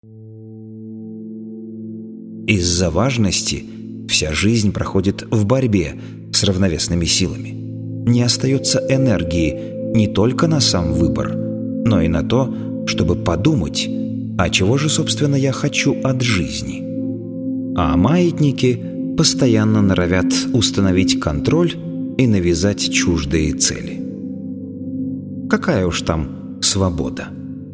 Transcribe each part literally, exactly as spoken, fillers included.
Из-за важности вся жизнь проходит в борьбе с равновесными силами. Не остается энергии не только на сам выбор, но и на то, чтобы подумать, а чего же, собственно, я хочу от жизни. А маятники постоянно норовят установить контроль и навязать чуждые цели. Какая уж там свобода?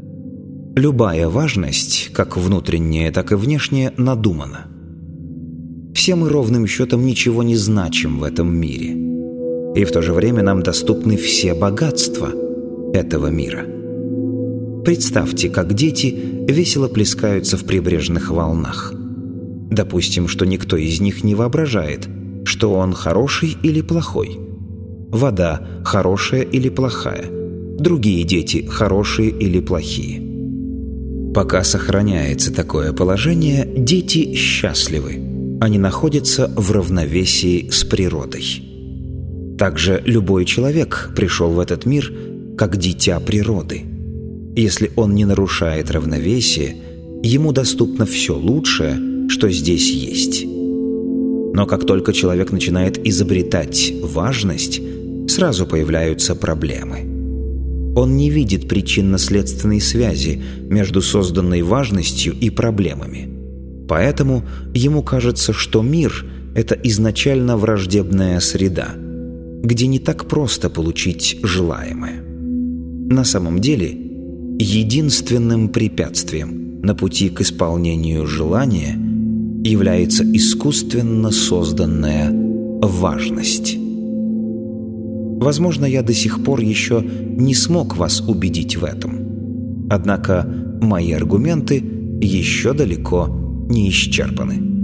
Любая важность, как внутренняя, так и внешняя, надумана. Все мы ровным счетом ничего не значим в этом мире. И в то же время нам доступны все богатства этого мира. Представьте, как дети весело плескаются в прибрежных волнах. Допустим, что никто из них не воображает, что он хороший или плохой. Вода хорошая или плохая. Другие дети хорошие или плохие. Пока сохраняется такое положение, дети счастливы. Они находятся в равновесии с природой. Также любой человек пришел в этот мир как дитя природы. Если он не нарушает равновесие, ему доступно все лучшее, что здесь есть. Но как только человек начинает изобретать важность, сразу появляются проблемы. Он не видит причинно-следственной связи между созданной важностью и проблемами. Поэтому ему кажется, что мир – это изначально враждебная среда, где не так просто получить желаемое. На самом деле, единственным препятствием на пути к исполнению желания является искусственно созданная важность. Возможно, я до сих пор еще не смог вас убедить в этом. Однако мои аргументы еще далеко не исчерпаны.